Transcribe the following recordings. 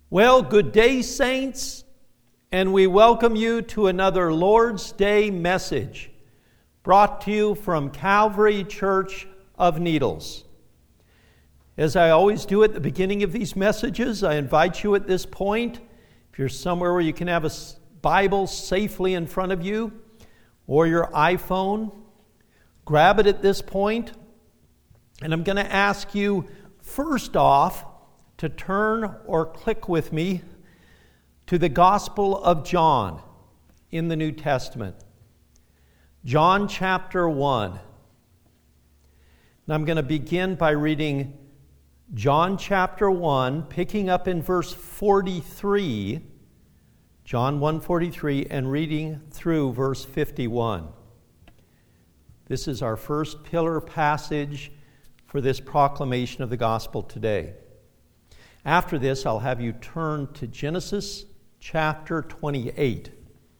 Well, good day, saints, and we welcome you to another Lord's Day message brought to you from Calvary Church of Needles. As I always do at the beginning of these messages, I invite you at this point, if you're somewhere where you can have a Bible safely in front of you or your iPhone, grab it at this point, and I'm going to ask you first off to turn or click with me to the Gospel of John in the New Testament. John chapter 1. And I'm going to begin by reading John chapter 1, picking up in verse 43, John 1:43, and reading through verse 51. This is our first pillar passage for this proclamation of the gospel today. After this, I'll have you turn to Genesis chapter 28.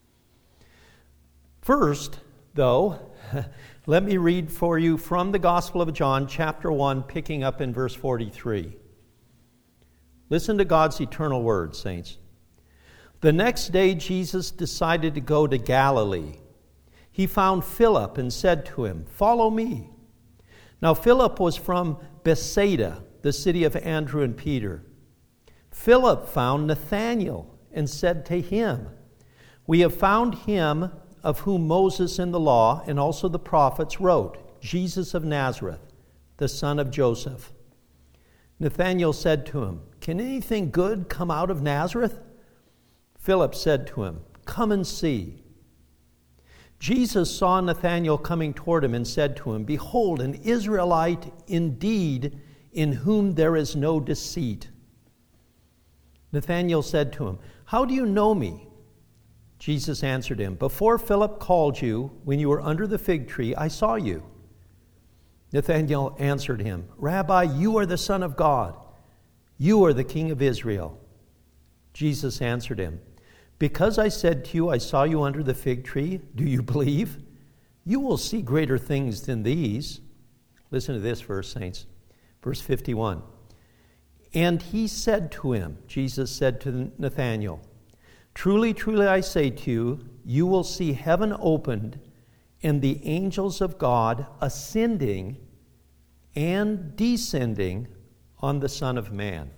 First, though, let me read for you from the Gospel of John chapter 1, picking up in verse 43. Listen to God's eternal word, saints. The next day, Jesus decided to go to Galilee. He found Philip and said to him, "Follow me." Now Philip was from Bethsaida, the city of Andrew and Peter. Philip found Nathanael and said to him, "We have found him of whom Moses in the law and also the prophets wrote, Jesus of Nazareth, the son of Joseph." Nathanael said to him, "Can anything good come out of Nazareth?" Philip said to him, "Come and see." Jesus saw Nathanael coming toward him and said to him, "Behold, an Israelite indeed, in whom there is no deceit." Nathanael said to him, "How do you know me?" Jesus answered him, "Before Philip called you, when you were under the fig tree, I saw you." Nathanael answered him, "Rabbi, you are the Son of God. You are the King of Israel." Jesus answered him, "Because I said to you, I saw you under the fig tree, do you believe? You will see greater things than these." Listen to this verse, saints. Verse 51. And he said to him, Jesus said to Nathanael, "Truly, truly, I say to you, you will see heaven opened and the angels of God ascending and descending on the Son of Man."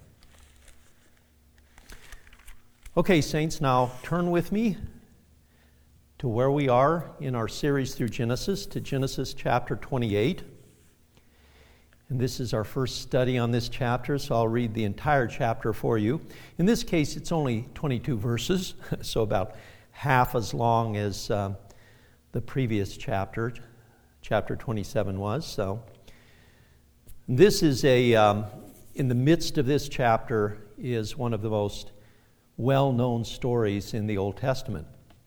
Okay, saints, now turn with me to where we are in our series through Genesis, to Genesis chapter 28. And this is our first study on this chapter, so I'll read the entire chapter for you. In this case, it's only 22 verses, so about half as long as the previous chapter, chapter 27 was. So this is in the midst of this chapter is one of the most well-known stories in the Old Testament.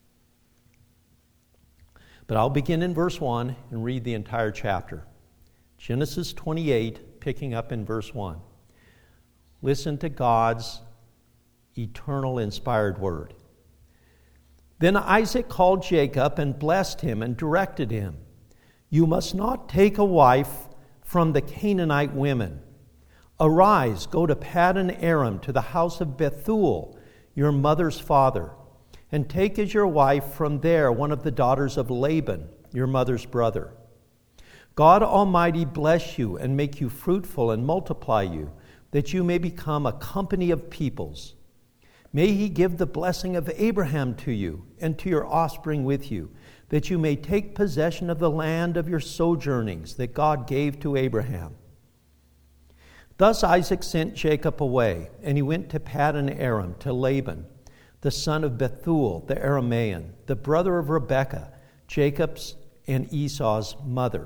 But I'll begin in verse 1 and read the entire chapter. Genesis 28, picking up in verse 1. Listen to God's eternal inspired word. Then Isaac called Jacob and blessed him and directed him, "You must not take a wife from the Canaanite women. Arise, go to Paddan Aram, to the house of Bethuel, your mother's father, and take as your wife from there one of the daughters of Laban, your mother's brother. God Almighty bless you and make you fruitful and multiply you, that you may become a company of peoples. May he give the blessing of Abraham to you and to your offspring with you, that you may take possession of the land of your sojournings that God gave to Abraham." Thus Isaac sent Jacob away, and he went to Paddan Aram, to Laban, the son of Bethuel, the Aramean, the brother of Rebekah, Jacob's and Esau's mother.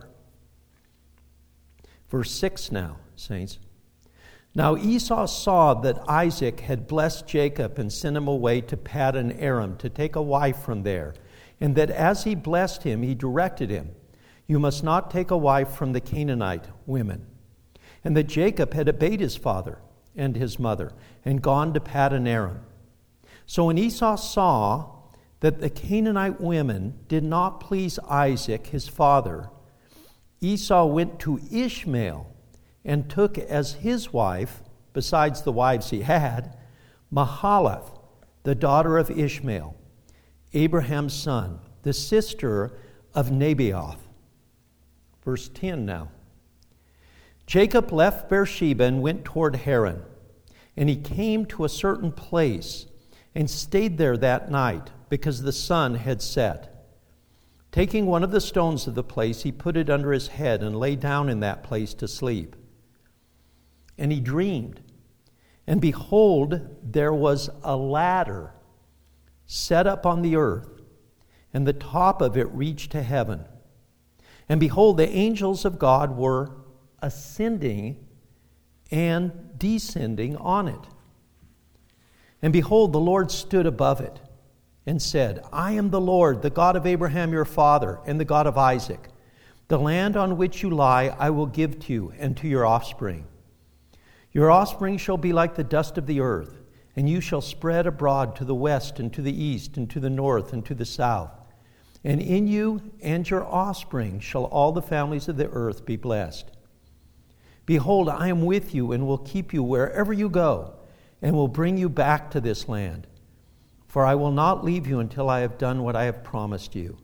Verse 6 now, saints. Now Esau saw that Isaac had blessed Jacob and sent him away to Paddan Aram to take a wife from there, and that as he blessed him, he directed him, "You must not take a wife from the Canaanite women." And that Jacob had obeyed his father and his mother and gone to Paddan Aram. So when Esau saw that the Canaanite women did not please Isaac, his father, Esau went to Ishmael and took as his wife, besides the wives he had, Mahalath, the daughter of Ishmael, Abraham's son, the sister of Nebaioth. Verse 10 now. Jacob left Beersheba and went toward Haran, and he came to a certain place and stayed there that night because the sun had set. Taking one of the stones of the place, he put it under his head and lay down in that place to sleep. And he dreamed, and behold, there was a ladder set up on the earth, and the top of it reached to heaven. And behold, the angels of God were ascending and descending on it. And behold, the Lord stood above it and said, I am the Lord, the God of Abraham your father, and the God of Isaac. The land on which you lie I will give to you and to your offspring. Your offspring shall be like the dust of the earth, and you shall spread abroad to the west and to the east and to the north and to the south. And in you and your offspring shall all the families of the earth be blessed. Behold, I am with you and will keep you wherever you go, and will bring you back to this land. For I will not leave you until I have done what I have promised you.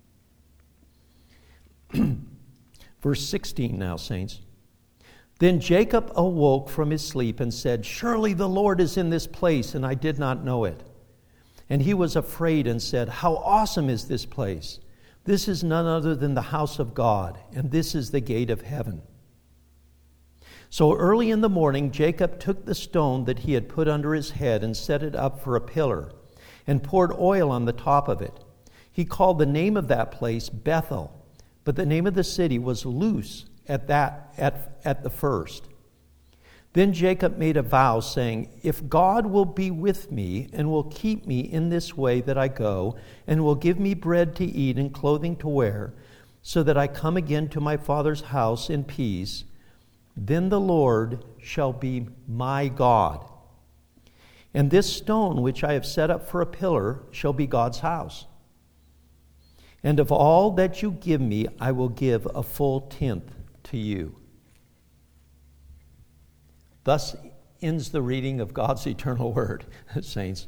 Verse 16 now, saints. Then Jacob awoke from his sleep and said, Surely the Lord is in this place, and I did not know it. And he was afraid and said, How awesome is this place! This is none other than the house of God, and this is the gate of heaven. So early in the morning, Jacob took the stone that he had put under his head and set it up for a pillar, and poured oil on the top of it. He called the name of that place Bethel, but the name of the city was Luz at the first. Then Jacob made a vow, saying, If God will be with me and will keep me in this way that I go, and will give me bread to eat and clothing to wear, so that I come again to my father's house in peace, then the Lord shall be my God. And this stone which I have set up for a pillar shall be God's house. And of all that you give me, I will give a full tenth to you. Thus ends the reading of God's eternal word, saints.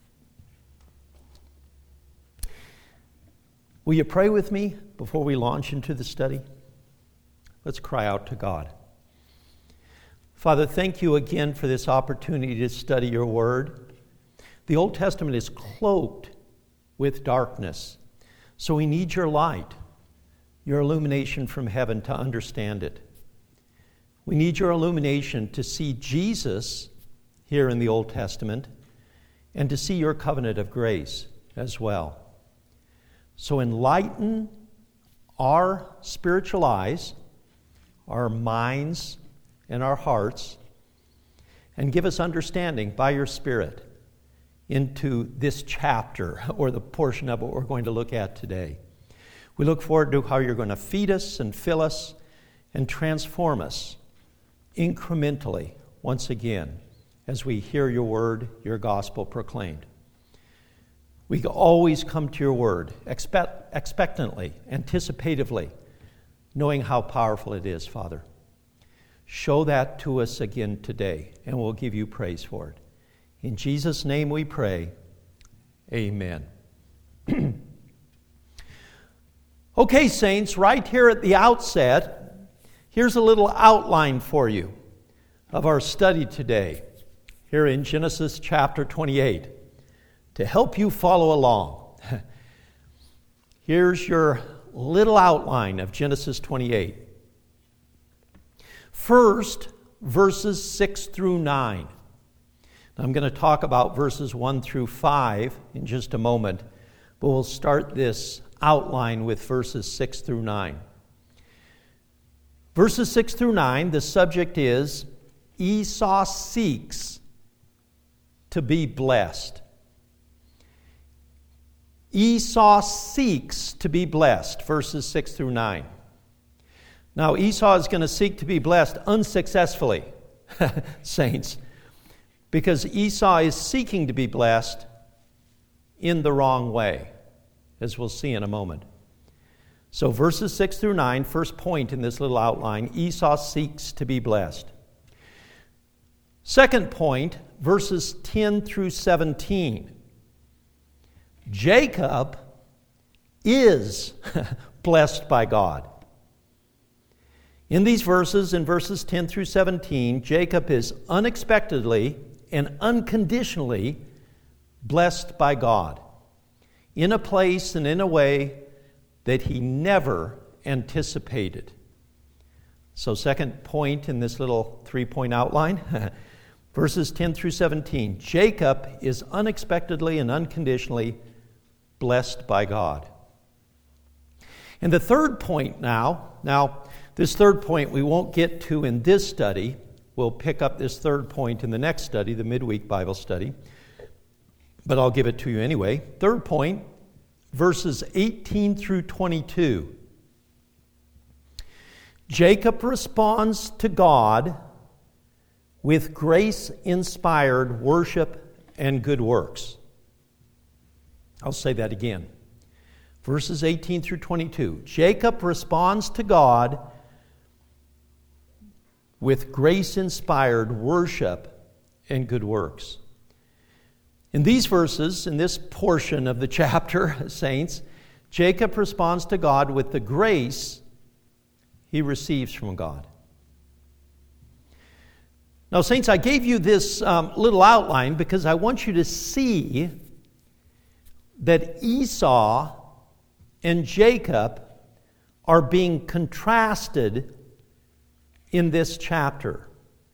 Will you pray with me before we launch into the study? Let's cry out to God. Father, thank you again for this opportunity to study your word. The Old Testament is cloaked with darkness, so we need your light, your illumination from heaven to understand it. We need your illumination to see Jesus here in the Old Testament and to see your covenant of grace as well. So enlighten our spiritual eyes, our minds, and our hearts, and give us understanding by your Spirit into this chapter or the portion of it we're going to look at today. We look forward to how you're going to feed us and fill us and transform us incrementally once again as we hear your word, your gospel proclaimed. We always come to your word expectantly, anticipatively, knowing how powerful it is, Father. Show that to us again today, and we'll give you praise for it. In Jesus' name we pray. Amen. Okay, saints, right here at the outset, here's a little outline for you of our study today, here in Genesis chapter 28, to help you follow along. Here's your little outline of Genesis 28. First, verses 6 through 9. I'm going to talk about verses 1 through 5 in just a moment, but we'll start this outline with verses 6 through 9. Verses 6 through 9, the subject is Esau seeks to be blessed. Esau seeks to be blessed, verses 6 through 9. Now, Esau is going to seek to be blessed unsuccessfully, saints, because Esau is seeking to be blessed in the wrong way, as we'll see in a moment. So verses 6 through 9, first point in this little outline, Esau seeks to be blessed. Second point, verses 10 through 17. Jacob is blessed by God. In these verses, in verses 10 through 17, Jacob is unexpectedly and unconditionally blessed by God in a place and in a way that he never anticipated. So, second point in this little three-point outline, verses 10 through 17, Jacob is unexpectedly and unconditionally blessed by God. And the third point now, this third point we won't get to in this study. We'll pick up this third point in the next study, the midweek Bible study. But I'll give it to you anyway. Third point, verses 18 through 22. Jacob responds to God with grace-inspired worship and good works. I'll say that again. Verses 18 through 22. Jacob responds to God with grace-inspired worship and good works. In these verses, in this portion of the chapter, saints, Jacob responds to God with the grace he receives from God. Now, saints, I gave you this little outline because I want you to see that Esau and Jacob are being contrasted in this chapter.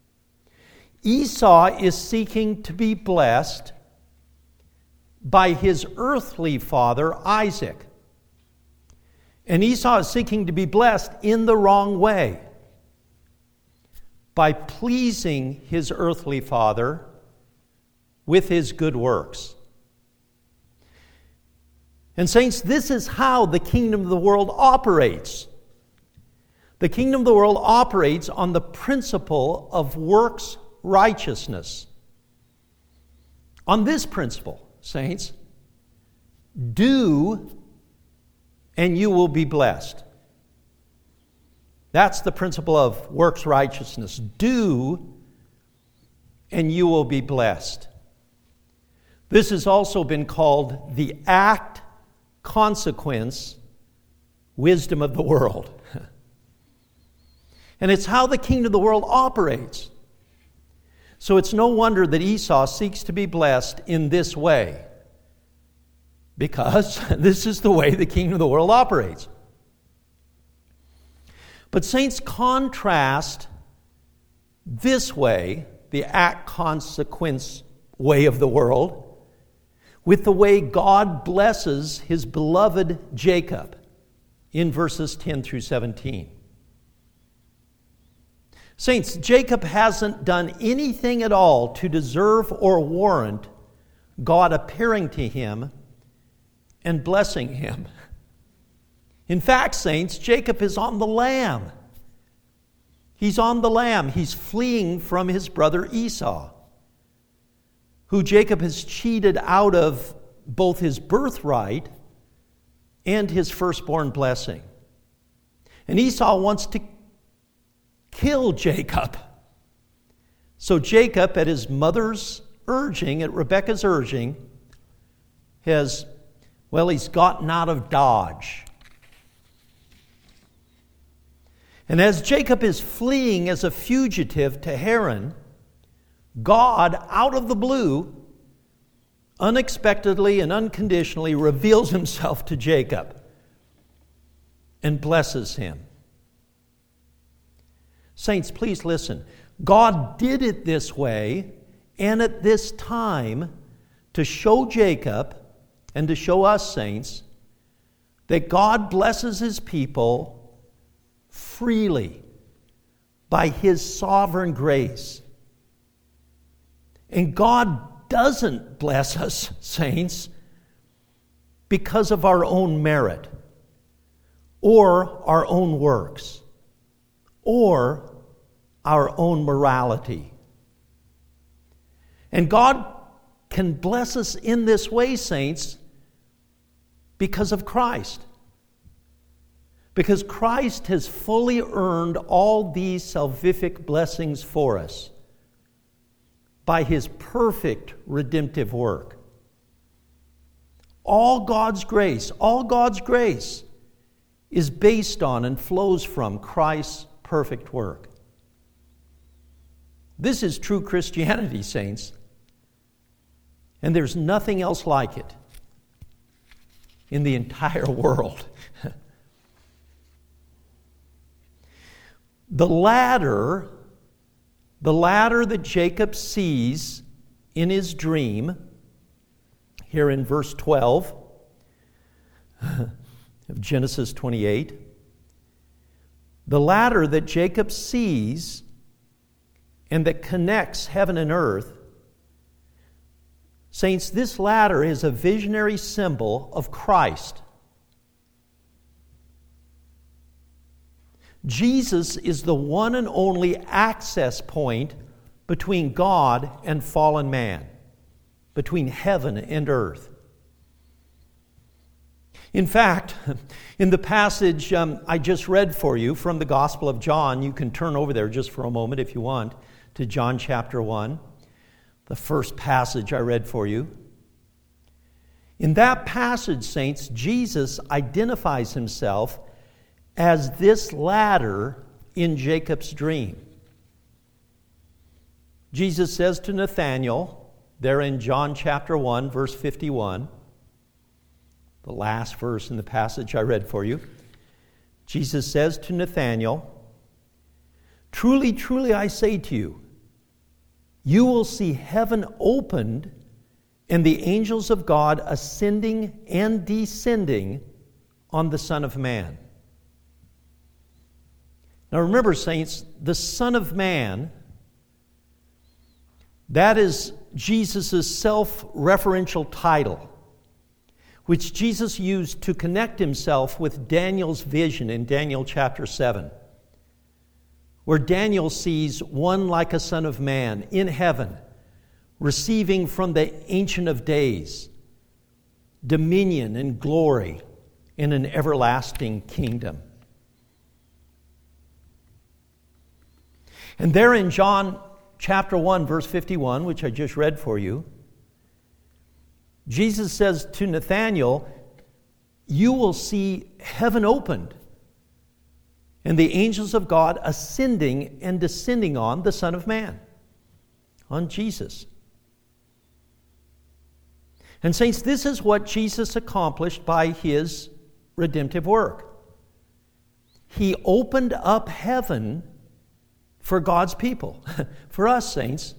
Esau is seeking to be blessed by his earthly father, Isaac. And Esau is seeking to be blessed in the wrong way, by pleasing his earthly father with his good works. And saints, this is how the kingdom of the world operates. The kingdom of the world operates on the principle of works righteousness. On this principle, saints, do and you will be blessed. That's the principle of works righteousness. Do and you will be blessed. This has also been called the act, consequence, wisdom of the world. And it's how the kingdom of the world operates. So it's no wonder that Esau seeks to be blessed in this way, because this is the way the kingdom of the world operates. But saints, contrast this way, the act, consequence way of the world, with the way God blesses his beloved Jacob in verses 10 through 17. Saints, Jacob hasn't done anything at all to deserve or warrant God appearing to him and blessing him. In fact, saints, Jacob is on the lam. He's on the lam. He's fleeing from his brother Esau, who Jacob has cheated out of both his birthright and his firstborn blessing. And Esau wants to kill Jacob. So Jacob, at his mother's urging, at Rebekah's urging, he's gotten out of Dodge. And as Jacob is fleeing as a fugitive to Haran, God, out of the blue, unexpectedly and unconditionally reveals himself to Jacob and blesses him. Saints, please listen. God did it this way and at this time to show Jacob and to show us, saints, that God blesses his people freely by his sovereign grace. And God doesn't bless us, saints, because of our own merit or our own works or our own morality. And God can bless us in this way, saints, because of Christ. Because Christ has fully earned all these salvific blessings for us. by his perfect redemptive work. All God's grace is based on and flows from Christ's perfect work. This is true Christianity, saints, and there's nothing else like it in the entire world. The ladder that Jacob sees in his dream, here in verse 12 of Genesis 28, the ladder that Jacob sees and that connects heaven and earth, saints, this ladder is a visionary symbol of Christ. Jesus is the one and only access point between God and fallen man, between heaven and earth. In fact, in the passage I just read for you from the Gospel of John, you can turn over there just for a moment if you want, to John chapter 1, the first passage I read for you. In that passage, saints, Jesus identifies himself as this ladder in Jacob's dream. Jesus says to Nathanael, there in John chapter 1, verse 51, the last verse in the passage I read for you, Jesus says to Nathanael, "Truly, truly, I say to you, you will see heaven opened and the angels of God ascending and descending on the Son of Man." Now remember, saints, the Son of Man, that is Jesus' self-referential title, which Jesus used to connect himself with Daniel's vision in Daniel chapter 7, where Daniel sees one like a son of man in heaven, receiving from the Ancient of Days dominion and glory in an everlasting kingdom. And there in John chapter 1, verse 51, which I just read for you, Jesus says to Nathanael, you will see heaven opened and the angels of God ascending and descending on the Son of Man, on Jesus. And saints, this is what Jesus accomplished by his redemptive work. He opened up heaven for God's people, for us, saints.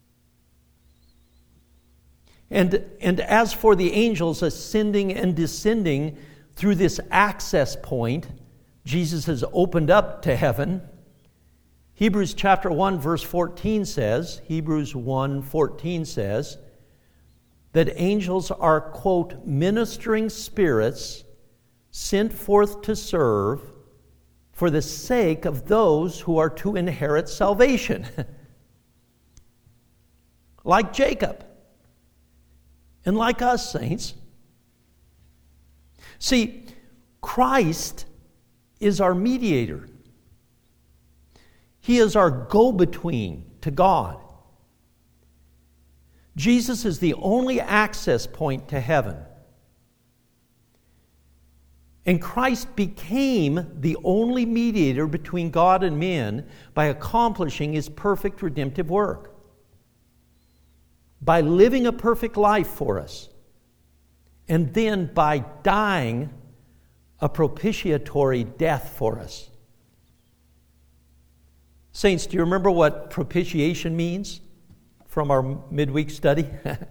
And as for the angels ascending and descending through this access point, Jesus has opened up to heaven. Hebrews chapter 1 verse 14 says, Hebrews 1:14 says, that angels are, quote, ministering spirits sent forth to serve for the sake of those who are to inherit salvation. Like Jacob. And like us, saints. See, Christ is our mediator. He is our go-between to God. Jesus is the only access point to heaven. And Christ became the only mediator between God and men by accomplishing his perfect redemptive work, by living a perfect life for us, and then by dying a propitiatory death for us. Saints, do you remember what propitiation means from our midweek study?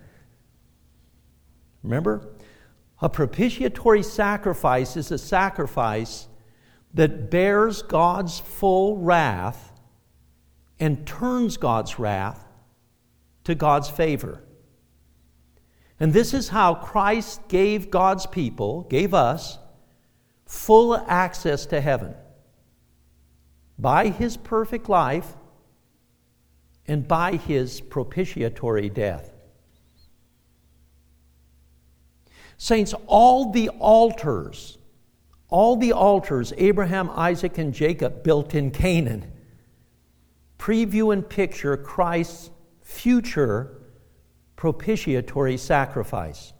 Remember? A propitiatory sacrifice is a sacrifice that bears God's full wrath and turns God's wrath to God's favor. And this is how Christ gave God's people, gave us, full access to heaven by his perfect life and by his propitiatory death. Saints, all the altars Abraham, Isaac, and Jacob built in Canaan preview and picture Christ's future propitiatory sacrifice.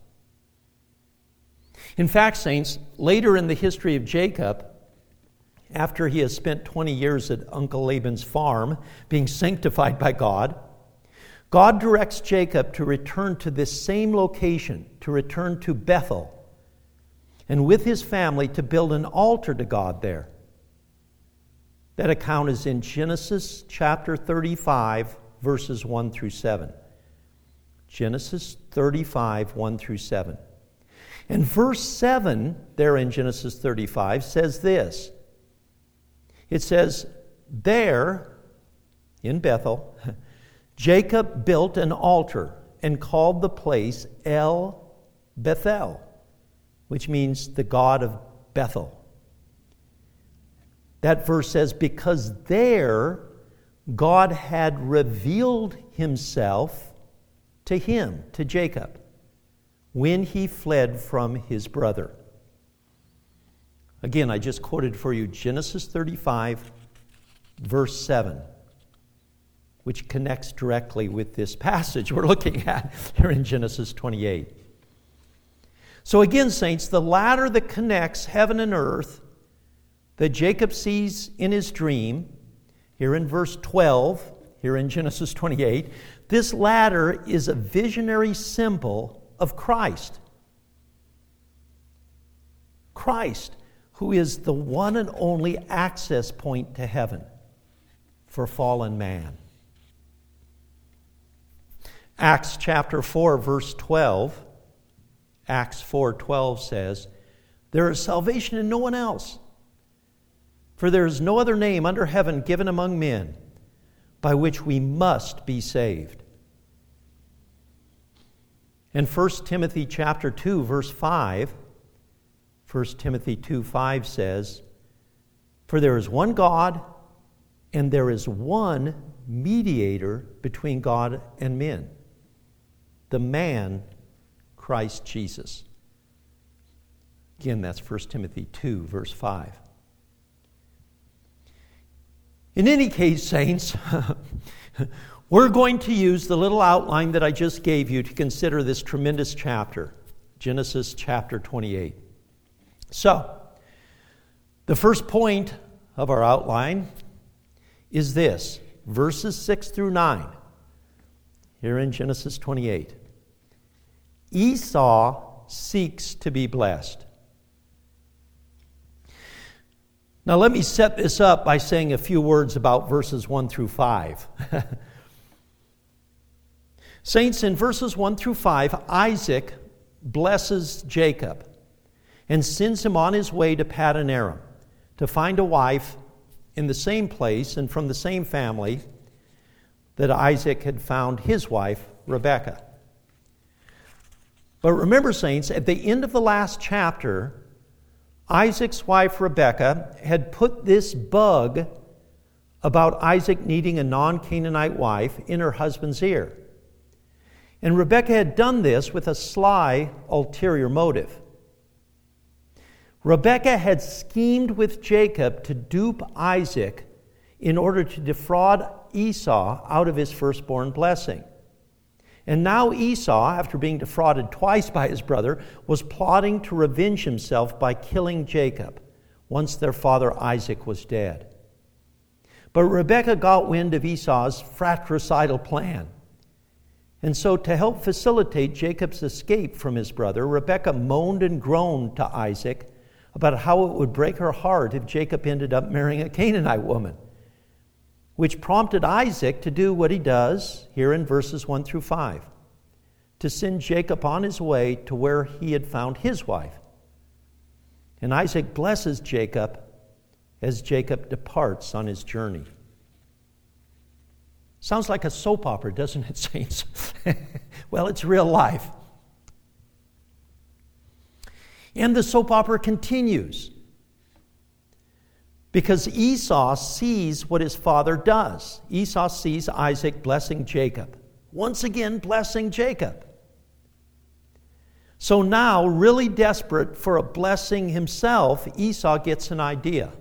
In fact, saints, later in the history of Jacob, after he has spent 20 years at Uncle Laban's farm, being sanctified by God, God directs Jacob to return to this same location, to return to Bethel, and with his family to build an altar to God there. That account is in Genesis chapter 35, verses 1 through 7. Genesis 35, 1 through 7. And verse 7, there in Genesis 35, says this. It says, there, in Bethel, Jacob built an altar and called the place El Bethel, which means the God of Bethel. That verse says, because there God had revealed himself to him, to Jacob, when he fled from his brother. Again, I just quoted for you Genesis 35, verse 7, which connects directly with this passage we're looking at here in Genesis 28. So again, saints, the ladder that connects heaven and earth that Jacob sees in his dream, here in verse 12, here in Genesis 28, this ladder is a visionary symbol of Christ. Christ, who is the one and only access point to heaven for fallen man. Acts chapter 4, verse 12, Acts 4:12 says, there is salvation in no one else, for there is no other name under heaven given among men by which we must be saved. And 1 Timothy chapter 2, verse 5, 1 Timothy 2:5 says, for there is one God, and there is one mediator between God and men, the man, Christ Jesus. Again, that's 1 Timothy 2, verse 5. In any case, saints, we're going to use the little outline that I just gave you to consider this tremendous chapter, Genesis chapter 28. So, the first point of our outline is this, verses 6 through 9, here in Genesis 28. Esau seeks to be blessed. Now let me set this up by saying a few words about verses 1 through 5. Saints, in verses 1 through 5, Isaac blesses Jacob and sends him on his way to Paddan Aram to find a wife in the same place and from the same family that Isaac had found his wife, Rebekah. But remember, saints, at the end of the last chapter, Isaac's wife, Rebekah, had put this bug about Isaac needing a non-Canaanite wife in her husband's ear. And Rebekah had done this with a sly, ulterior motive. Rebekah had schemed with Jacob to dupe Isaac in order to defraud Esau out of his firstborn blessing. And now Esau, after being defrauded twice by his brother, was plotting to revenge himself by killing Jacob once their father Isaac was dead. But Rebekah got wind of Esau's fratricidal plan. And so to help facilitate Jacob's escape from his brother, Rebekah moaned and groaned to Isaac about how it would break her heart if Jacob ended up marrying a Canaanite woman, which prompted Isaac to do what he does here in verses 1 through 5, to send Jacob on his way to where he had found his wife. And Isaac blesses Jacob as Jacob departs on his journey. Sounds like a soap opera, doesn't it, saints? Well, it's real life. And the soap opera continues, because Esau sees what his father does. Esau sees Isaac blessing Jacob. Once again, blessing Jacob. So now, really desperate for a blessing himself, Esau gets an idea.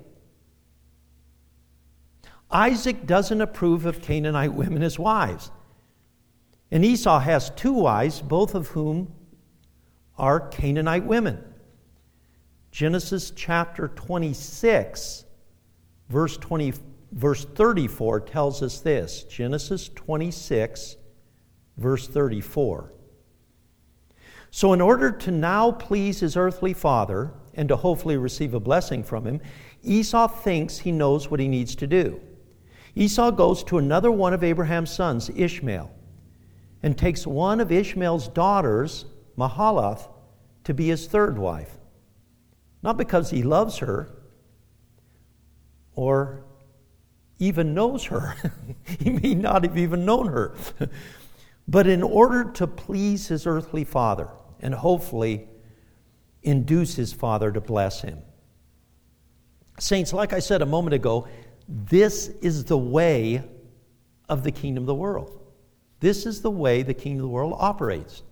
Isaac doesn't approve of Canaanite women as wives. And Esau has two wives, both of whom are Canaanite women. Genesis chapter 26, verse 34 tells us this. Genesis 26, verse 34. So in order to now please his earthly father and to hopefully receive a blessing from him, Esau thinks he knows what he needs to do. Esau goes to another one of Abraham's sons, Ishmael, and takes one of Ishmael's daughters, Mahalath, to be his third wife. Not because he loves her or even knows her. He may not have even known her. But in order to please his earthly father and hopefully induce his father to bless him. Saints, like I said a moment ago, this is the way of the kingdom of the world. This is the way the kingdom of the world operates.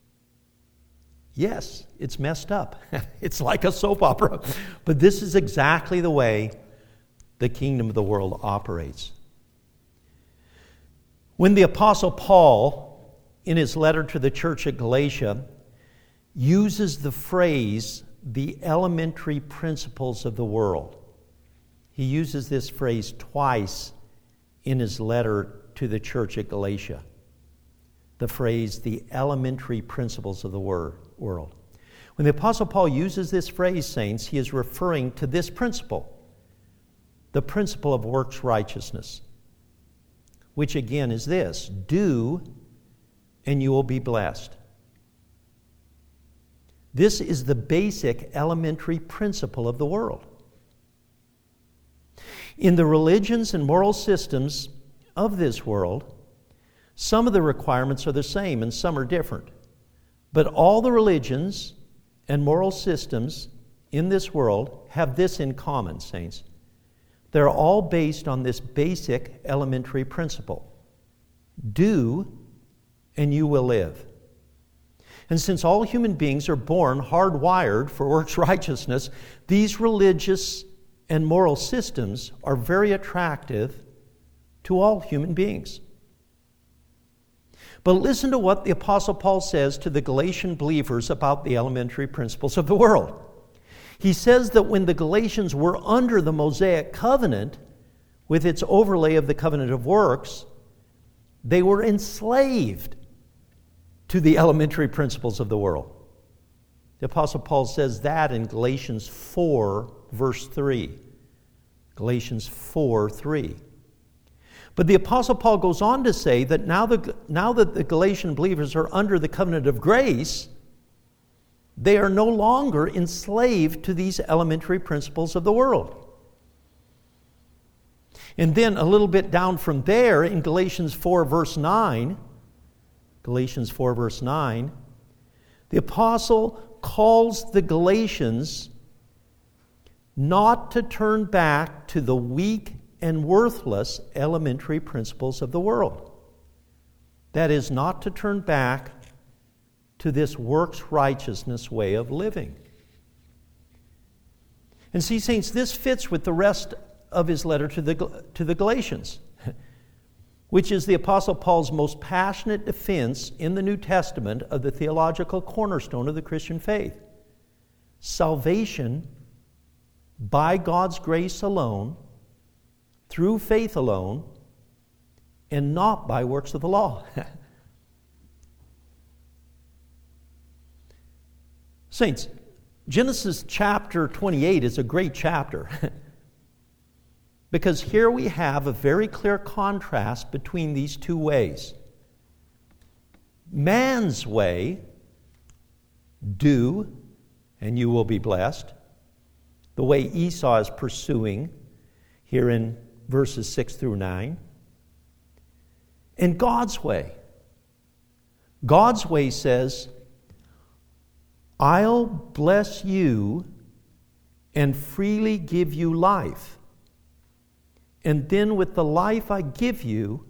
Yes, it's messed up. It's like a soap opera. But this is exactly the way the kingdom of the world operates. When the Apostle Paul, in his letter to the church at Galatia, uses the phrase, the elementary principles of the world, he uses this phrase twice in his letter to the church at Galatia. The phrase, the elementary principles of the world. When the Apostle Paul uses this phrase, saints, he is referring to this principle, the principle of works righteousness, which again is this: do, and you will be blessed. This is the basic elementary principle of the world. In the religions and moral systems of this world, some of the requirements are the same and some are different. But all the religions and moral systems in this world have this in common, saints. They're all based on this basic elementary principle. Do, and you will live. And since all human beings are born hardwired for works righteousness, these religious and moral systems are very attractive to all human beings. But listen to what the Apostle Paul says to the Galatian believers about the elementary principles of the world. He says that when the Galatians were under the Mosaic covenant, with its overlay of the covenant of works, they were enslaved to the elementary principles of the world. The Apostle Paul says that in Galatians 4, verse 3. Galatians 4, 3. But the Apostle Paul goes on to say that now that the Galatian believers are under the covenant of grace, they are no longer enslaved to these elementary principles of the world. And then a little bit down from there in Galatians 4, verse 9, the Apostle calls the Galatians not to turn back to the weak and worthless elementary principles of the world. That is, not to turn back to this works righteousness way of living. And see, saints, this fits with the rest of his letter to the Galatians, which is the Apostle Paul's most passionate defense in the New Testament of the theological cornerstone of the Christian faith. Salvation by God's grace alone, through faith alone, and not by works of the law. Saints, Genesis chapter 28 is a great chapter because here we have a very clear contrast between these two ways. Man's way, do, and you will be blessed, the way Esau is pursuing here in verses 6 through 9. And God's way. God's way says, I'll bless you and freely give you life. And then with the life I give you,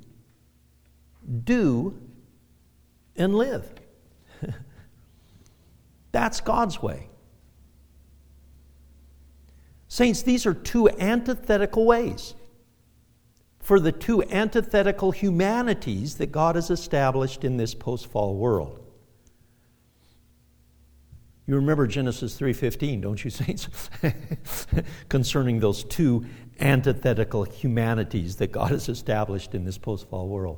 do and live. That's God's way. Saints, these are two antithetical ways. for the two antithetical humanities that God has established in this post-fall world. You remember Genesis 3:15, don't you, saints? Concerning those two antithetical humanities that God has established in this post-fall world.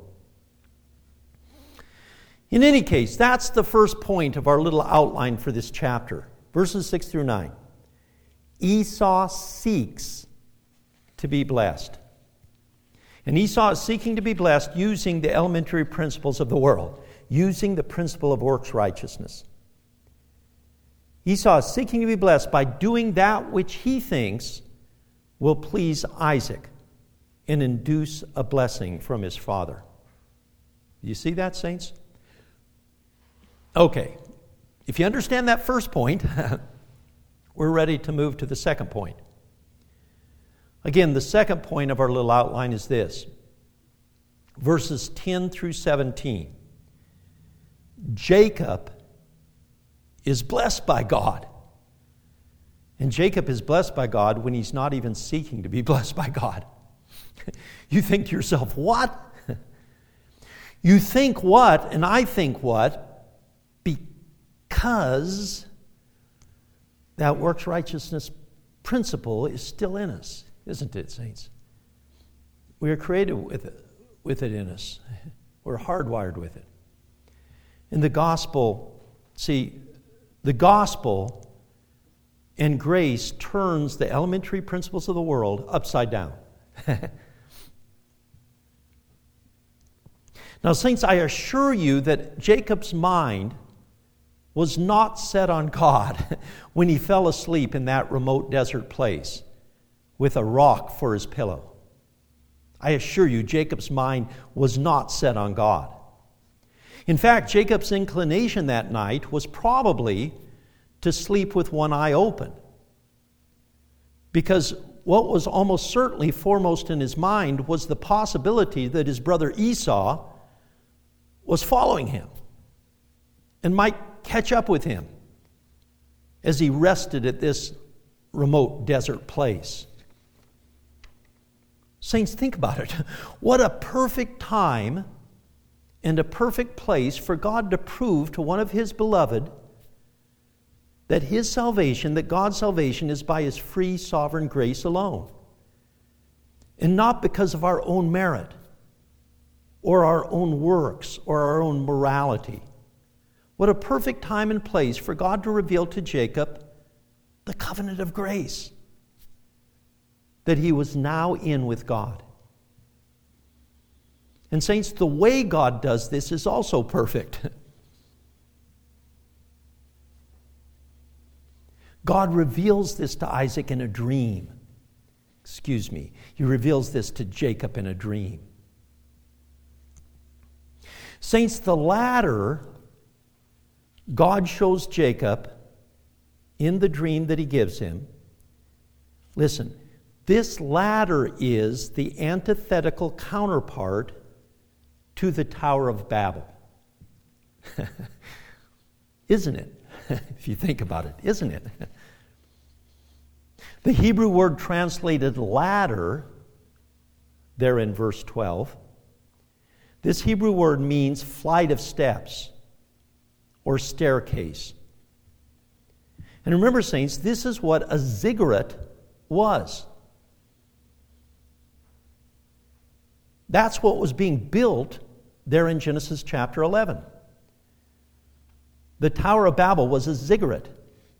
In any case, that's the first point of our little outline for this chapter. Verses 6 through 9. Esau seeks to be blessed. And Esau is seeking to be blessed using the elementary principles of the world, using the principle of works righteousness. Esau is seeking to be blessed by doing that which he thinks will please Isaac and induce a blessing from his father. Do you see that, saints? Okay, if you understand that first point, we're ready to move to the second point. Again, the second point of our little outline is this. Verses 10 through 17. Jacob is blessed by God. And Jacob is blessed by God when he's not even seeking to be blessed by God. You think to yourself, what? You think what, and I think what? Because that works righteousness principle is still in us, isn't it, saints? We are created with it in us. We're hardwired with it. In the gospel, see, the gospel and grace turns the elementary principles of the world upside down. Now, saints, I assure you that Jacob's mind was not set on God when he fell asleep in that remote desert place with a rock for his pillow. I assure you, Jacob's mind was not set on God. In fact, Jacob's inclination that night was probably to sleep with one eye open, because what was almost certainly foremost in his mind was the possibility that his brother Esau was following him and might catch up with him as he rested at this remote desert place. Saints, think about it. What a perfect time and a perfect place for God to prove to one of his beloved that his salvation, that God's salvation is by his free sovereign grace alone, and not because of our own merit or our own works or our own morality. What a perfect time and place for God to reveal to Jacob the covenant of grace that he was now in with God. And saints, the way God does this is also perfect. God reveals this to Isaac in a dream. He reveals this to Jacob in a dream. Saints, the latter God shows Jacob in the dream that he gives him. Listen, this ladder is the antithetical counterpart to the Tower of Babel. Isn't it? If you think about it, isn't it? The Hebrew word translated ladder, there in verse 12, this Hebrew word means flight of steps or staircase. And remember, saints, this is what a ziggurat was. That's what was being built there in Genesis chapter 11. The Tower of Babel was a ziggurat.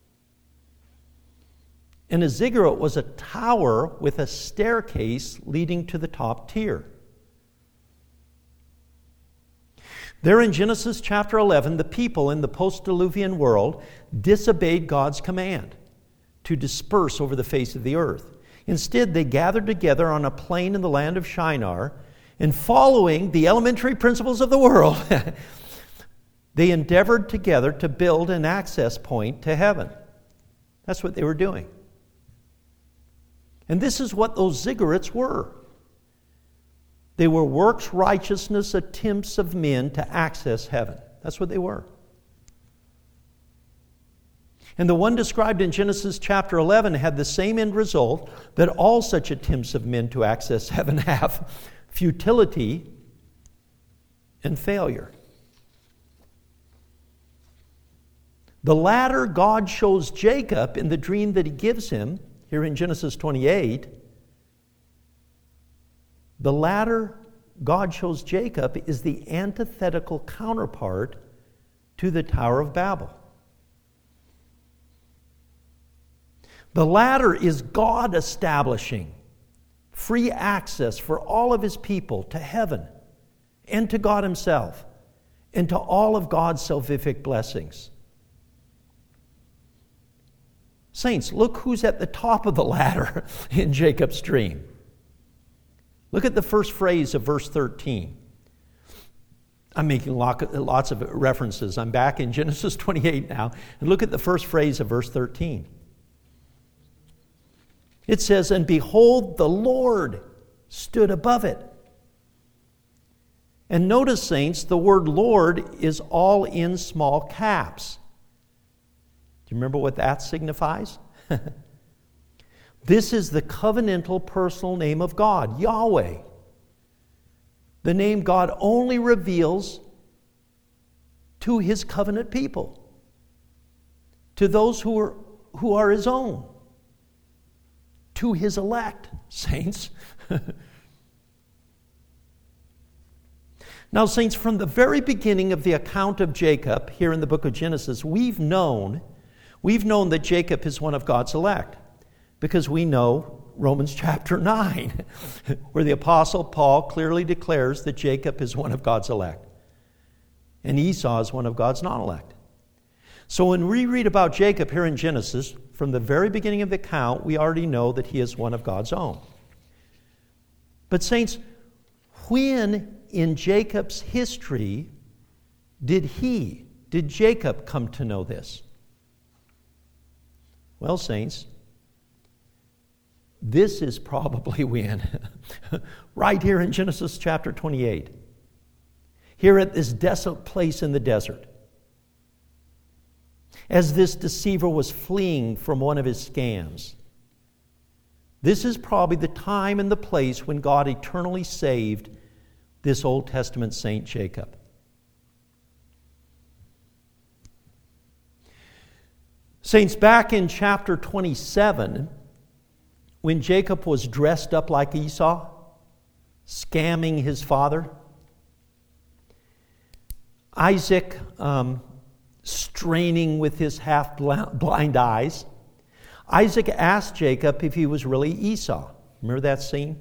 And a ziggurat was a tower with a staircase leading to the top tier. There in Genesis chapter 11, the people in the post-Diluvian world disobeyed God's command to disperse over the face of the earth. Instead, they gathered together on a plain in the land of Shinar, and following the elementary principles of the world, they endeavored together to build an access point to heaven. That's what they were doing. And this is what those ziggurats were. They were works righteousness attempts of men to access heaven. That's what they were. And the one described in Genesis chapter 11 had the same end result that all such attempts of men to access heaven have. futility, and failure. The latter God shows Jacob in the dream that he gives him, here in Genesis 28. The latter God shows Jacob is the antithetical counterpart to the Tower of Babel. The latter is God establishing free access for all of his people to heaven and to God himself and to all of God's salvific blessings. Saints, look who's at the top of the ladder in Jacob's dream. Look at the first phrase of verse 13. I'm making lots of references. I'm back in Genesis 28 now. And look at the first phrase of verse 13. It says, "And behold, the Lord stood above it." And notice, saints, the word Lord is all in small caps. Do you remember what that signifies? This is the covenantal personal name of God, Yahweh. The name God only reveals to his covenant people, to those who are his own, to his elect, saints. Now, saints, from the very beginning of the account of Jacob here in the book of Genesis, we've known that Jacob is one of God's elect, because we know Romans chapter 9, where the Apostle Paul clearly declares that Jacob is one of God's elect, and Esau is one of God's non-elect. So when we read about Jacob here in Genesis, from the very beginning of the account, we already know that he is one of God's own. But saints, when in Jacob's history did Jacob come to know this? Well, saints, this is probably when, right here in Genesis chapter 28, here at this desolate place in the desert, as this deceiver was fleeing from one of his scams. This is probably the time and the place when God eternally saved this Old Testament saint Jacob. Saints, back in chapter 27, when Jacob was dressed up like Esau, scamming his father, Isaac straining with his half-blind eyes, Isaac asked Jacob if he was really Esau. Remember that scene?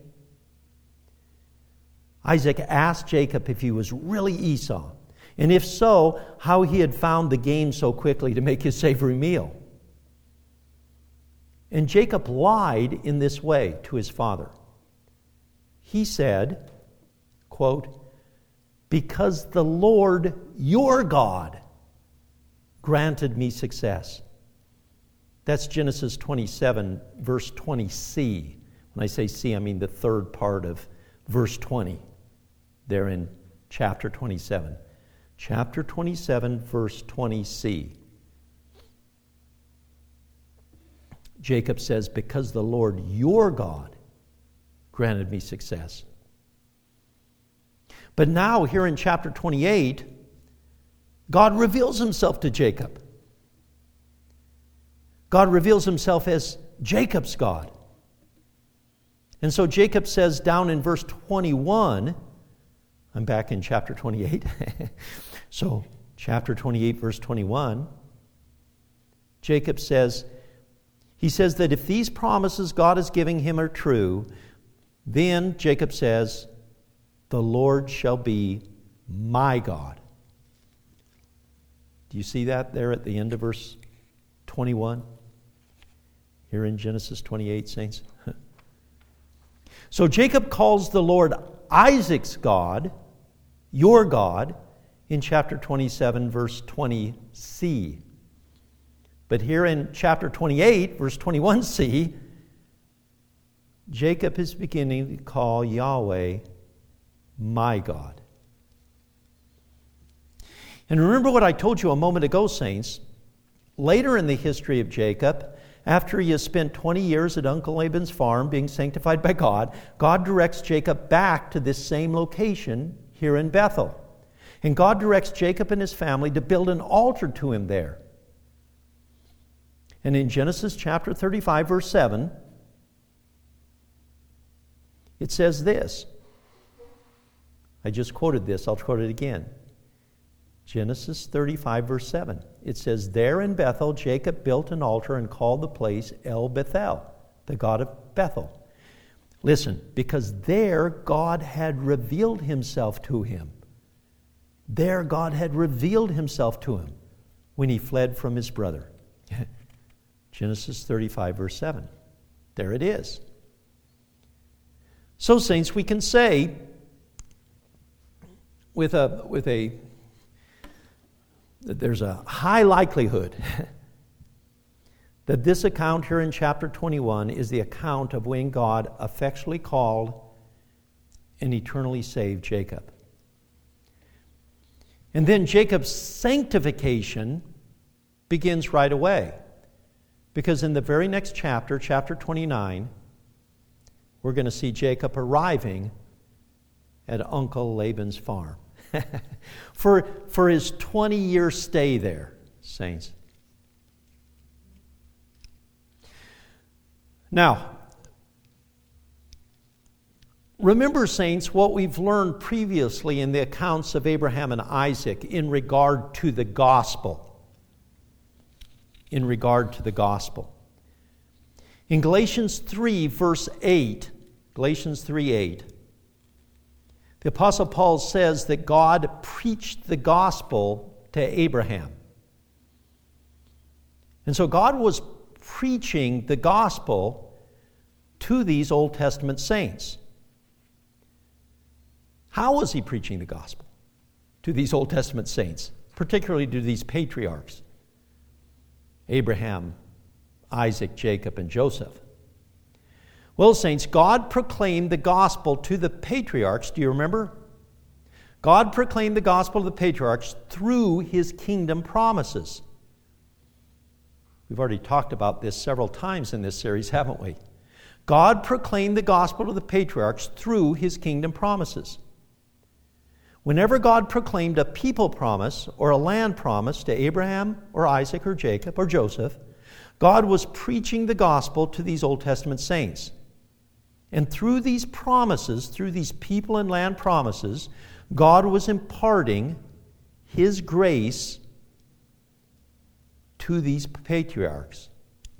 Isaac asked Jacob if he was really Esau, and if so, how he had found the game so quickly to make his savory meal. And Jacob lied in this way to his father. He said, quote, "Because the Lord your God granted me success." That's Genesis 27, verse 20c. When I say C, I mean the third part of verse 20. There in chapter 27. Chapter 27, verse 20c. Jacob says, "Because the Lord your God granted me success." But now, here in chapter 28, God reveals himself to Jacob. God reveals himself as Jacob's God. And so Jacob says down in verse 21, I'm back in chapter 28. So, chapter 28, verse 21, Jacob says, he says that if these promises God is giving him are true, then, Jacob says, the Lord shall be my God. Do you see that there at the end of verse 21? Here in Genesis 28, saints. So Jacob calls the Lord Isaac's God, your God, in chapter 27, verse 20c. But here in chapter 28, verse 21c, Jacob is beginning to call Yahweh my God. And remember what I told you a moment ago, saints. Later in the history of Jacob, after he has spent 20 years at Uncle Laban's farm being sanctified by God, God directs Jacob back to this same location here in Bethel. And God directs Jacob and his family to build an altar to him there. And in Genesis chapter 35, verse 7, it says this. I just quoted this. I'll quote it again. Genesis 35, verse 7. It says, there in Bethel, Jacob built an altar and called the place El Bethel, the God of Bethel. Listen, because there God had revealed himself to him. There God had revealed himself to him when he fled from his brother. Genesis 35, verse 7. There it is. So, saints, we can say there's a high likelihood that this account here in chapter 21 is the account of when God effectually called and eternally saved Jacob. And then Jacob's sanctification begins right away. Because in the very next chapter, chapter 29, we're going to see Jacob arriving at Uncle Laban's farm. for his 20-year stay there, saints. Now, remember, saints, what we've learned previously in the accounts of Abraham and Isaac in regard to the gospel. In regard to the gospel. In Galatians 3, verse 8, Galatians 3:8, the Apostle Paul says that God preached the gospel to Abraham. And so God was preaching the gospel to these Old Testament saints. How was he preaching the gospel to these Old Testament saints, particularly to these patriarchs? Abraham, Isaac, Jacob, and Joseph. Well, saints, God proclaimed the gospel to the patriarchs. Do you remember? God proclaimed the gospel to the patriarchs through his kingdom promises. We've already talked about this several times in this series, haven't we? God proclaimed the gospel to the patriarchs through his kingdom promises. Whenever God proclaimed a people promise or a land promise to Abraham or Isaac or Jacob or Joseph, God was preaching the gospel to these Old Testament saints. And through these promises, through these people and land promises, God was imparting his grace to these patriarchs.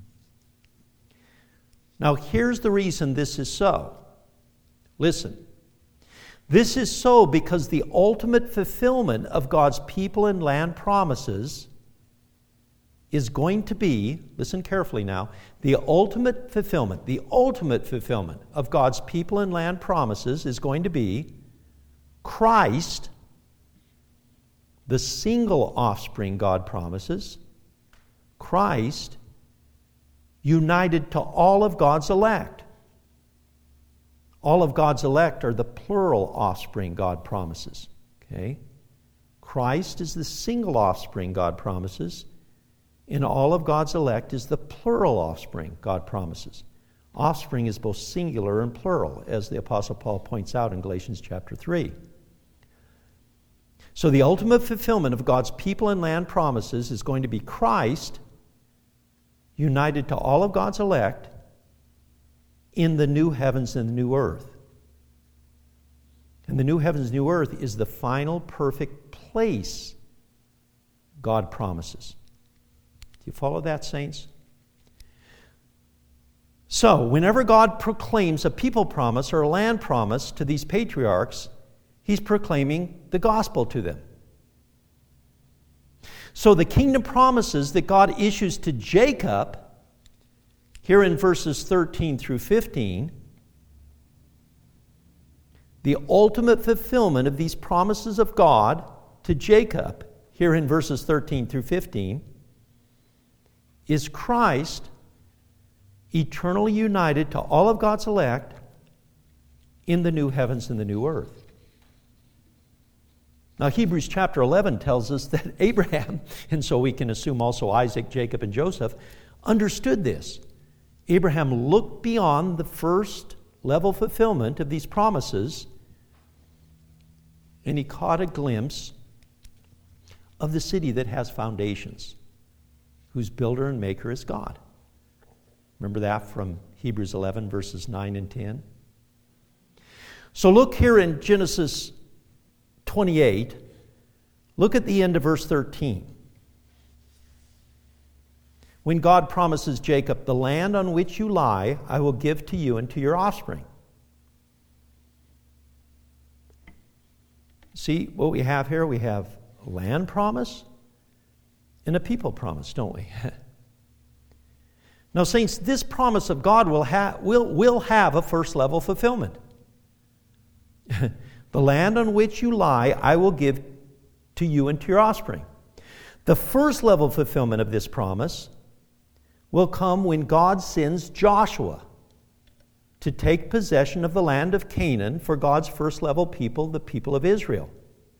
Now, here's the reason this is so. Listen. This is so because the ultimate fulfillment of God's people and land promises is going to be, listen carefully now, the ultimate fulfillment of God's people and land promises is going to be Christ, the single offspring God promises, Christ united to all of God's elect. All of God's elect are the plural offspring God promises. Okay? Christ is the single offspring God promises, and all of God's elect is the plural offspring God promises. Offspring is both singular and plural, as the Apostle Paul points out in Galatians chapter 3. So the ultimate fulfillment of God's people and land promises is going to be Christ united to all of God's elect in the new heavens and the new earth. And the new heavens and new earth is the final perfect place God promises. Do you follow that, saints? So, whenever God proclaims a people promise or a land promise to these patriarchs, he's proclaiming the gospel to them. So the kingdom promises that God issues to Jacob, here in verses 13 through 15, the ultimate fulfillment of these promises of God to Jacob, here in verses 13 through 15, is Christ eternally united to all of God's elect in the new heavens and the new earth. Now, Hebrews chapter 11 tells us that Abraham, and so we can assume also Isaac, Jacob, and Joseph, understood this. Abraham looked beyond the first level fulfillment of these promises, and he caught a glimpse of the city that has foundations, whose builder and maker is God. Remember that from Hebrews 11, verses 9 and 10? So look here in Genesis 28. Look at the end of verse 13. When God promises Jacob, "The land on which you lie, I will give to you and to your offspring." See what we have here? We have a land promise and a people promise, don't we? Now, saints, this promise of God will have a first level fulfillment. "The land on which you lie, I will give to you and to your offspring." The first level fulfillment of this promise will come when God sends Joshua to take possession of the land of Canaan for God's first level people, the people of Israel.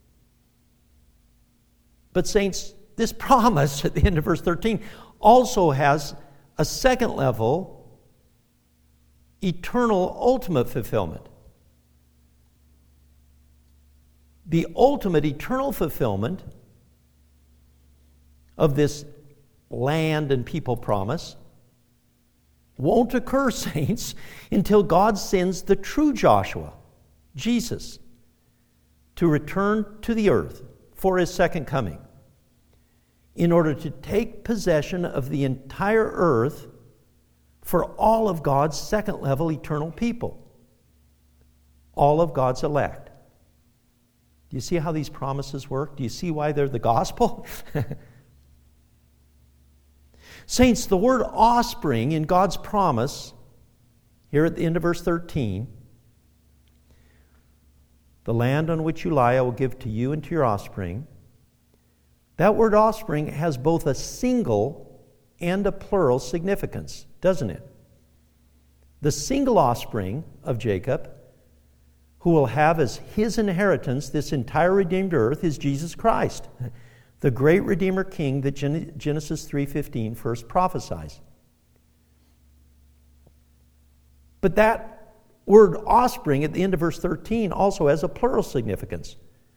But saints, this promise at the end of verse 13 also has a second level, eternal, ultimate fulfillment. The ultimate eternal fulfillment of this land and people promise won't occur, saints, until God sends the true Joshua, Jesus, to return to the earth for his second coming, in order to take possession of the entire earth for all of God's second level eternal people, all of God's elect. Do you see how these promises work? Do you see why they're the gospel? Saints, the word offspring in God's promise, here at the end of verse 13, "The land on which you lie I will give to you and to your offspring." That word offspring has both a single and a plural significance, doesn't it? The single offspring of Jacob, who will have as his inheritance this entire redeemed earth, is Jesus Christ, the great Redeemer King that Genesis 3:15 first prophesies. But that word offspring at the end of verse 13 also has a plural significance.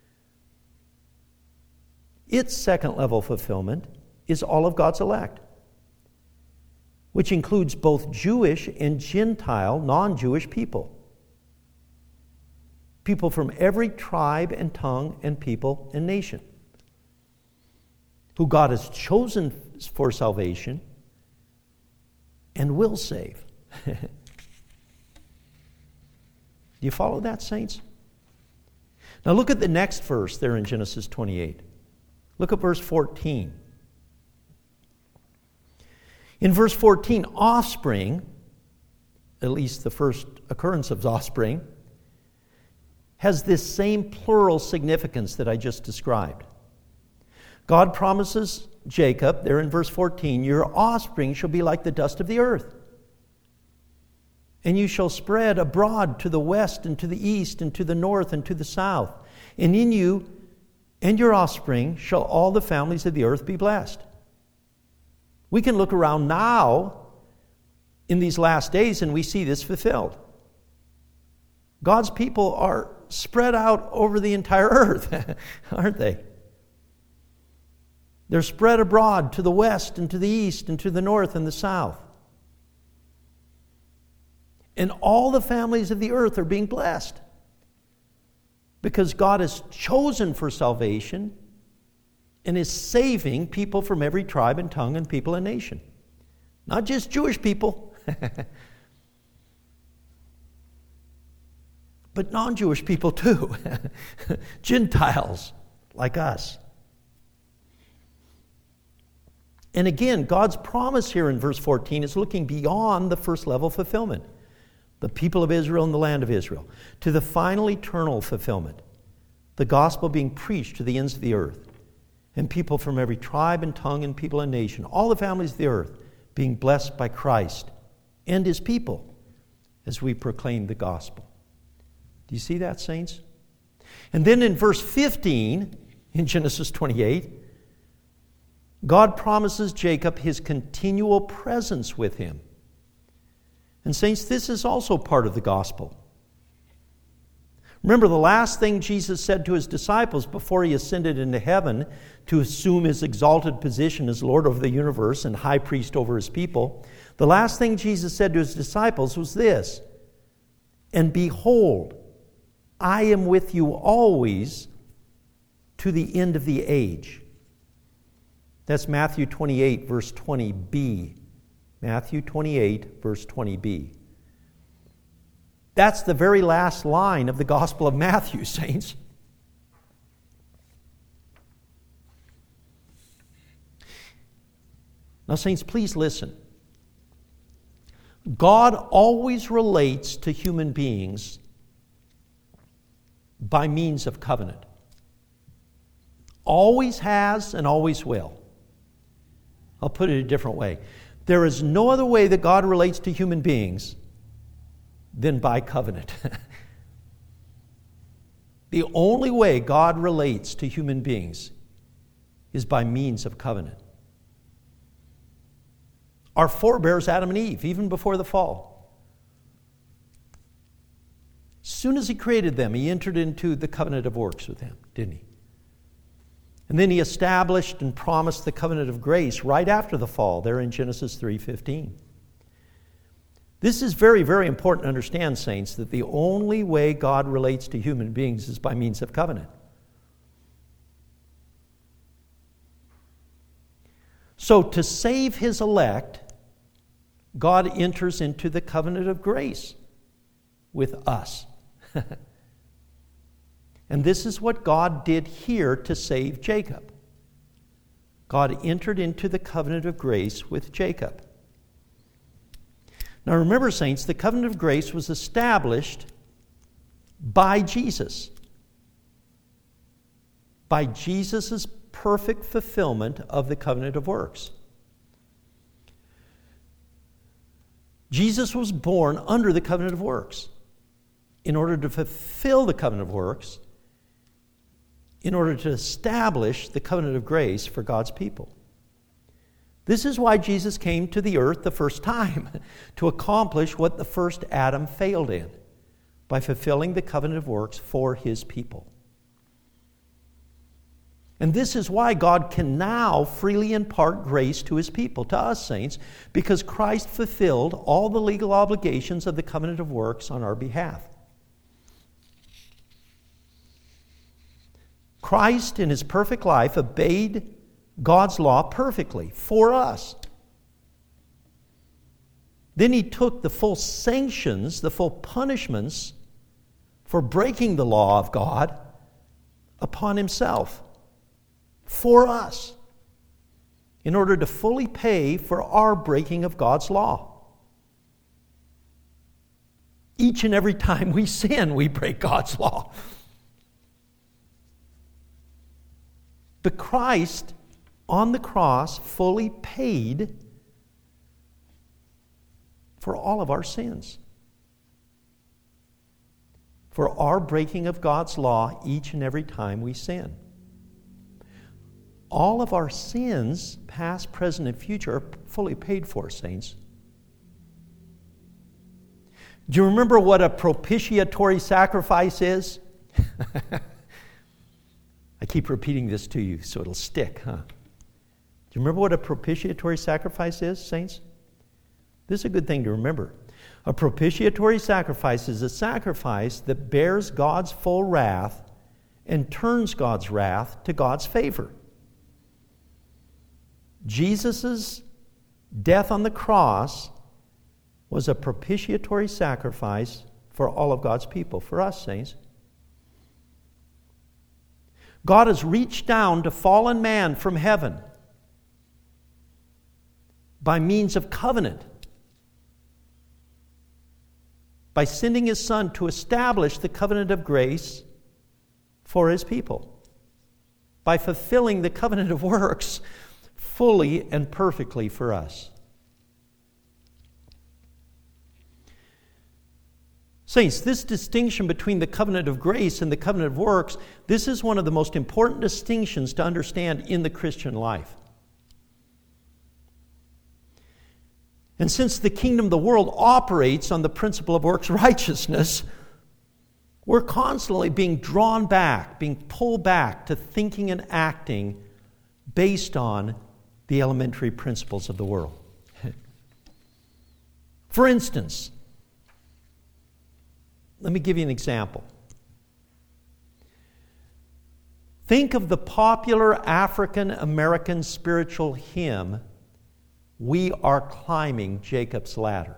Its second level fulfillment is all of God's elect, which includes both Jewish and Gentile, non-Jewish people. People from every tribe and tongue and people and nation, who God has chosen for salvation and will save. Do you follow that, saints? Now look at the next verse there in Genesis 28. Look at verse 14. In verse 14, offspring, at least the first occurrence of offspring, has this same plural significance that I just described. God promises Jacob, there in verse 14, "Your offspring shall be like the dust of the earth, and you shall spread abroad to the west and to the east and to the north and to the south. And in you and your offspring shall all the families of the earth be blessed." We can look around now in these last days and we see this fulfilled. God's people are spread out over the entire earth, aren't they? They're spread abroad to the west and to the east and to the north and the south. And all the families of the earth are being blessed because God has chosen for salvation and is saving people from every tribe and tongue and people and nation. Not just Jewish people, but non-Jewish people too. Gentiles like us. And again, God's promise here in verse 14 is looking beyond the first level fulfillment, the people of Israel and the land of Israel, to the final eternal fulfillment, the gospel being preached to the ends of the earth, and people from every tribe and tongue and people and nation, all the families of the earth, being blessed by Christ and his people as we proclaim the gospel. Do you see that, saints? And then in verse 15, in Genesis 28, God promises Jacob his continual presence with him. And saints, this is also part of the gospel. Remember, the last thing Jesus said to his disciples before he ascended into heaven to assume his exalted position as Lord over the universe and high priest over his people, the last thing Jesus said to his disciples was this: "And behold, I am with you always to the end of the age." That's Matthew 28, verse 20b. Matthew 28, verse 20b. That's the very last line of the Gospel of Matthew, saints. Now, saints, please listen. God always relates to human beings by means of covenant. Always has and always will. I'll put it a different way. There is no other way that God relates to human beings than by covenant. The only way God relates to human beings is by means of covenant. Our forebears, Adam and Eve, even before the fall, as soon as he created them, he entered into the covenant of works with them, didn't he? And then he established and promised the covenant of grace right after the fall, there in Genesis 3:15. This is very, very important to understand, saints, that the only way God relates to human beings is by means of covenant. So to save his elect, God enters into the covenant of grace with us. And this is what God did here to save Jacob. God entered into the covenant of grace with Jacob. Now remember, saints, the covenant of grace was established by Jesus. By Jesus' perfect fulfillment of the covenant of works. Jesus was born under the covenant of works in order to fulfill the covenant of works, in order to establish the covenant of grace for God's people. This is why Jesus came to the earth the first time, to accomplish what the first Adam failed in, by fulfilling the covenant of works for his people. And this is why God can now freely impart grace to his people, to us saints, because Christ fulfilled all the legal obligations of the covenant of works on our behalf. Christ, in his perfect life, obeyed God's law perfectly for us. Then he took the full sanctions, the full punishments for breaking the law of God upon himself for us in order to fully pay for our breaking of God's law. Each and every time we sin, we break God's law. But Christ on the cross fully paid for all of our sins, for our breaking of God's law each and every time we sin. All of our sins, past, present, and future, are fully paid for, saints. Do you remember what a propitiatory sacrifice is? I keep repeating this to you so it'll stick, huh? Do you remember what a propitiatory sacrifice is, saints? This is a good thing to remember. A propitiatory sacrifice is a sacrifice that bears God's full wrath and turns God's wrath to God's favor. Jesus' death on the cross was a propitiatory sacrifice for all of God's people, for us, saints. God has reached down to fallen man from heaven by means of covenant, by sending his Son to establish the covenant of grace for his people, by fulfilling the covenant of works fully and perfectly for us. Saints, this distinction between the covenant of grace and the covenant of works, this is one of the most important distinctions to understand in the Christian life. And since the kingdom of the world operates on the principle of works righteousness, we're constantly being drawn back, being pulled back to thinking and acting based on the elementary principles of the world. For instance, let me give you an example. Think of the popular African American spiritual hymn, "We Are Climbing Jacob's Ladder."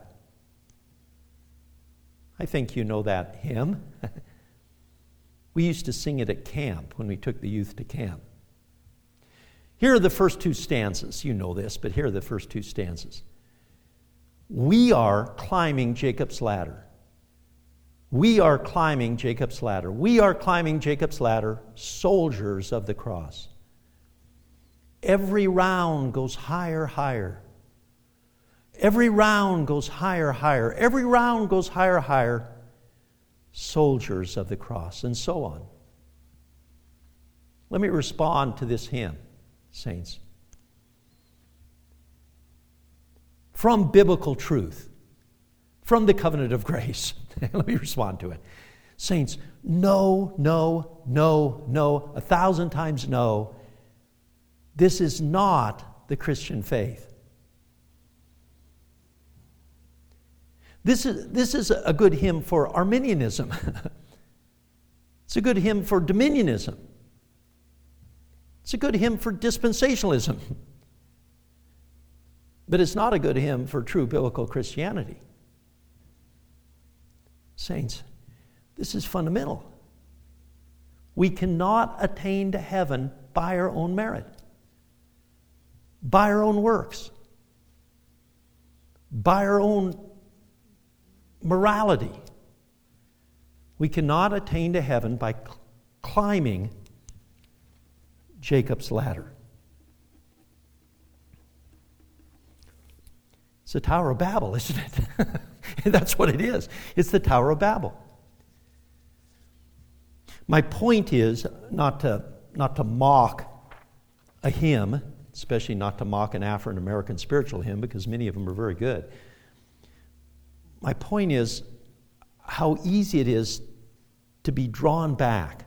I think you know that hymn. We used to sing it at camp when we took the youth to camp. Here are the first two stanzas. You know this, but here are the first two stanzas. We are climbing Jacob's ladder. We are climbing Jacob's ladder. We are climbing Jacob's ladder, soldiers of the cross. Every round goes higher, higher. Every round goes higher, higher. Every round goes higher, higher. Soldiers of the cross, and so on. Let me respond to this hymn, saints. From biblical truth, from the covenant of grace. Let me respond to it. Saints, no, no, no, no, 1,000 times no. This is not the Christian faith. This is a good hymn for Arminianism. It's a good hymn for dominionism. It's a good hymn for dispensationalism. But it's not a good hymn for true biblical Christianity. Saints, this is fundamental. We cannot attain to heaven by our own merit, by our own works, by our own morality. We cannot attain to heaven by climbing Jacob's ladder. It's the Tower of Babel, isn't it? That's what it is. It's the Tower of Babel. My point is not to mock a hymn, especially not to mock an African American spiritual hymn, because many of them are very good. My point is how easy it is to be drawn back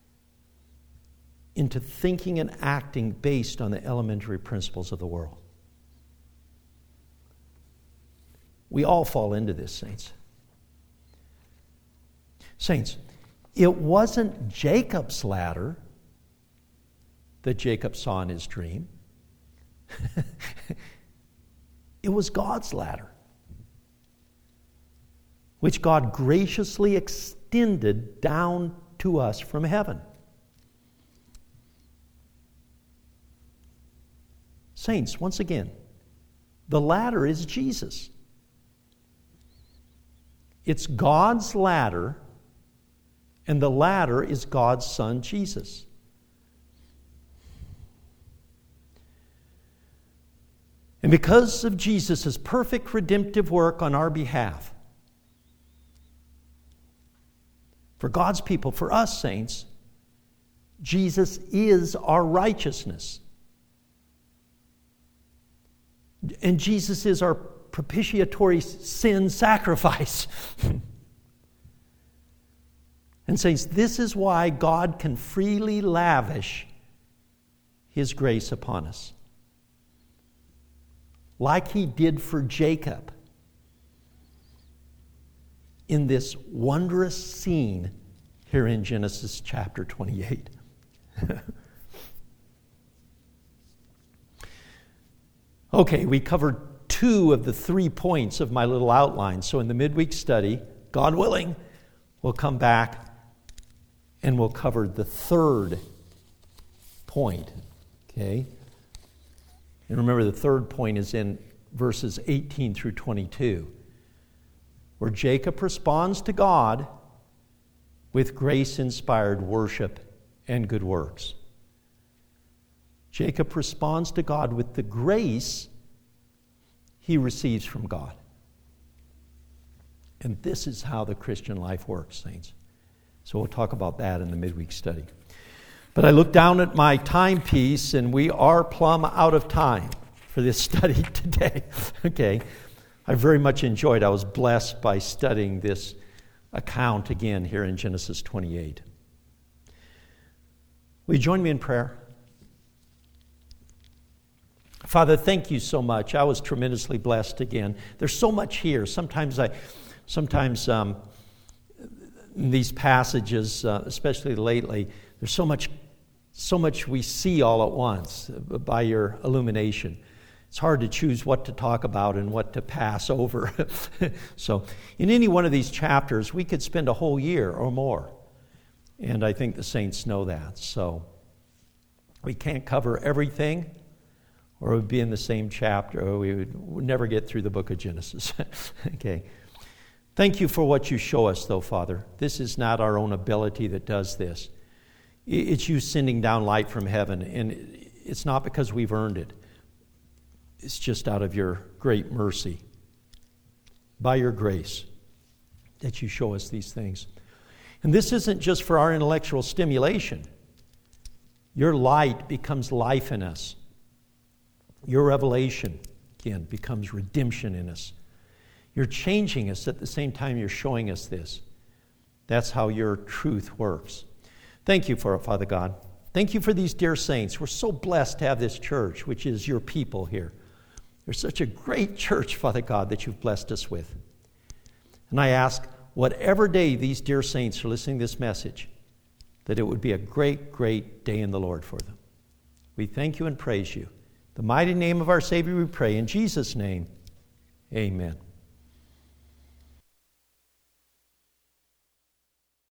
into thinking and acting based on the elementary principles of the world. We all fall into this, saints. Saints, it wasn't Jacob's ladder that Jacob saw in his dream. It was God's ladder, which God graciously extended down to us from heaven. Saints, once again, the ladder is Jesus. It's God's ladder, and the ladder is God's Son, Jesus. And because of Jesus' perfect redemptive work on our behalf, for God's people, for us saints, Jesus is our righteousness. And Jesus is our propitiatory sin sacrifice. And saints, this is why God can freely lavish His grace upon us, like He did for Jacob in this wondrous scene here in Genesis chapter 28. Okay, we covered 2 of the 3 points of my little outline. So in the midweek study, God willing, we'll come back and we'll cover the 3rd point. Okay? And remember, the 3rd point is in verses 18 through 22, where Jacob responds to God with grace-inspired worship and good works. Jacob responds to God with the grace he receives from God. And this is how the Christian life works, saints. So we'll talk about that in the midweek study. But I look down at my timepiece, and we are plumb out of time for this study today. Okay. I very much enjoyed, I was blessed by studying this account again here in Genesis 28. Will you join me in prayer? Father, thank you so much. I was tremendously blessed again. There's so much here. Sometimes in these passages, especially lately, there's so much we see all at once by your illumination. It's hard to choose what to talk about and what to pass over. So in any one of these chapters, we could spend a whole year or more. And I think the saints know that. So we can't cover everything, or it would be in the same chapter, or we would never get through the book of Genesis. Okay. Thank you for what you show us, though, Father. This is not our own ability that does this. It's you sending down light from heaven, and it's not because we've earned it. It's just out of your great mercy, by your grace, that you show us these things. And this isn't just for our intellectual stimulation. Your light becomes life in us. Your revelation, again, becomes redemption in us. You're changing us at the same time you're showing us this. That's how your truth works. Thank you for it, Father God. Thank you for these dear saints. We're so blessed to have this church, which is your people here. You're such a great church, Father God, that you've blessed us with. And I ask, whatever day these dear saints are listening to this message, that it would be a great, great day in the Lord for them. We thank you and praise you. In the mighty name of our Savior we pray. In Jesus' name, amen.